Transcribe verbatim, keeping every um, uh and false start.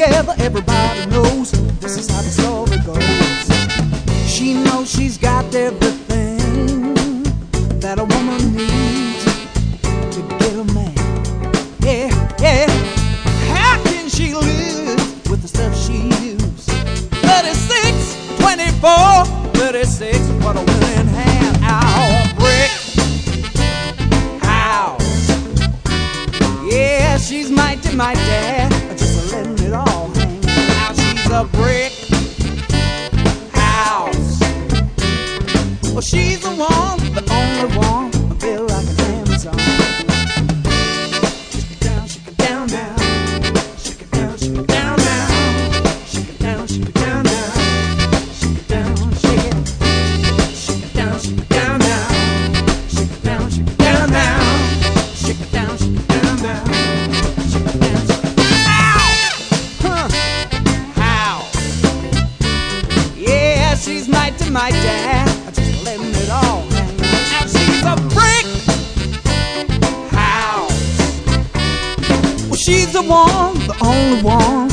together, everybody knows this is how the story goes. She knows she's got everything that a woman needs to get a man. Yeah, yeah. How can she live with the stuff she used? thirty-six, twenty-four, thirty-six, what a willing hand. Ow, brick house. Yeah, she's mighty, mighty, just letting it all hang. Now she's a brick house. Well, she's the one, the only one I feel like an Amazon. Shake it down, shake it down now. Shake it down, shake it down now. Shake it down, shake it down now. Shake it down, shake it. Shake it down, shake it down now. Shake it down, shake it down now. Shake it down, shake it down now. Shake it down, shake it down. Ow! Huh. How? Yeah, she's mighty, mighty, just letting it all hang. Now she's a brick house. Well, she's the one, the only one